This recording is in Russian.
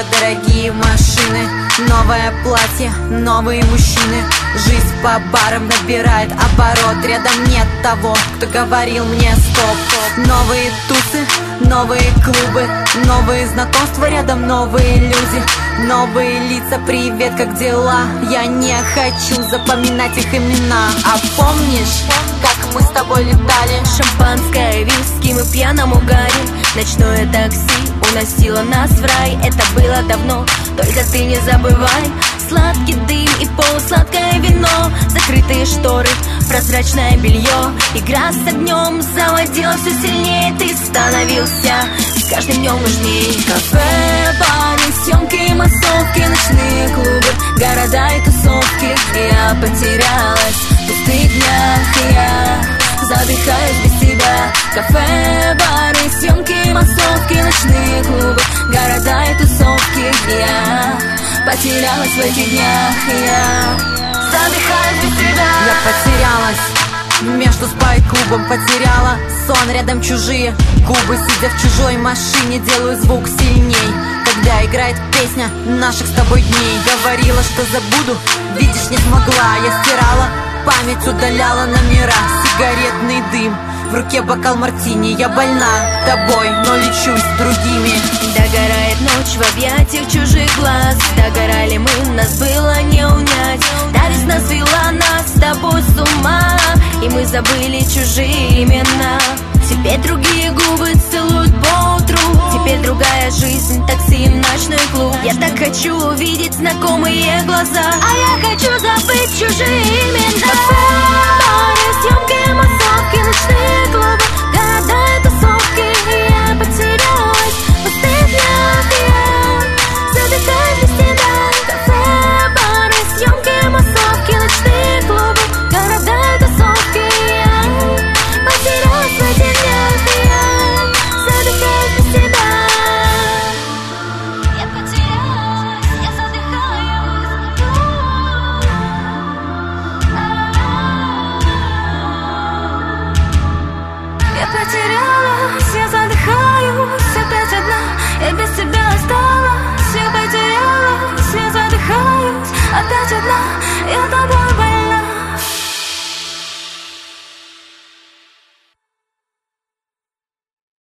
город, дорогие машины, новое платье, новые мужчины. Жизнь по барам набирает оборот. Рядом нет того, кто говорил мне стоп. Новые тусы, новые клубы, новые знакомства, рядом новые люди, новые лица. Привет, как дела? Я не хочу запоминать их имена. А помнишь, как мы с тобой летали? Шампанское, виски, мы пьяном угаре. Ночное такси уносило нас в рай. Это было давно, только ты не забывай. Сладкий дым и полусладкое вино, закрытые шторы, прозрачное белье. Игра с огнем заводила все сильнее. Ты становился с каждым днем нужнее. Кафе, бары, съемки, массовки, ночные клубы, города и тусовки. Я потерялась в пустых днях, я задыхаюсь без тебя. Кафе, бары, съемки, массовки, ночные клубы, города и тусовки. Я потерялась в этих днях, я задыхаюсь без тебя. Я потерялась между спай-клубом, потеряла сон, рядом чужие губы. Сидя в чужой машине, делаю звук сильней, когда играет песня наших с тобой дней. Говорила, что забуду, видишь, не смогла. Я стирала память, удаляла номера, сигаретный дым, в руке бокал мартини. Я больна тобой, но лечусь другими. Догорает ночь в объятиях чужих глаз. Догорали мы, нас было не унять. Та весна свела нас с тобой с ума, и мы забыли чужие имена. Теперь другие губы целуют по утру. Теперь другая жизнь, такси, ночной клуб. Я так хочу увидеть знакомые глаза, а я хочу забыть чужие имена. Кафе, бары, съемки, массовки, ночные клубы, города и тусовки. Я потерялась в пустых днях, я задыхаюсь без тебя. Кафе, бары, съемки, массовки, ночные клубы, города и тусовки. Я потерялась в этих днях, я задыхаюсь без тебя. Я потерялась, я задыхаюсь. Я потерялась, я задыхаюсь, опять одна, я без тебя осталась. Я потерялась, я задыхаюсь, опять одна, я